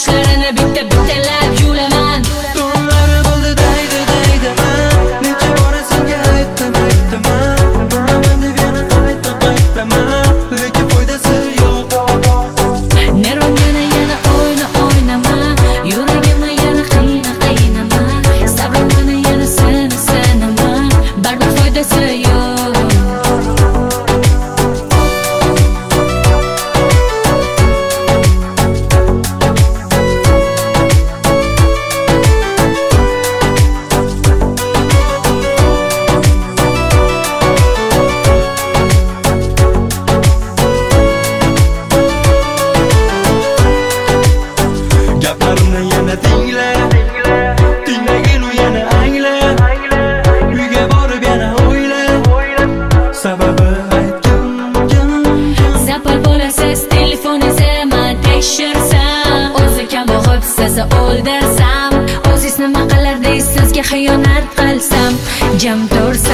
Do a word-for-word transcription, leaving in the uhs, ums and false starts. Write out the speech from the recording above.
qoshlarini bitta bittalab yulaman. To'nlari bo'ldi daydi daydi necha bora senga aytdim aytdiman, bilaman deb yana qayta qaytaman, lekin foydasi yo'q. Nervimni yana o'yna o'ynama, yuragimni yana qiyna qiynama, sabrimni yana seni sinama, baribir foydasi yo'q. Gaplarimni yana tingla, tinglagin u yana angla, uyga borib yana o'yla, sababi aytgin. Zapal bo'lasiz telefoningizni tekshirsam, o'zi kam bo'g'ib sizni o'ldirsam, o'zingiz nima qilardingiz sizga xiyonat qilsam, jam tursam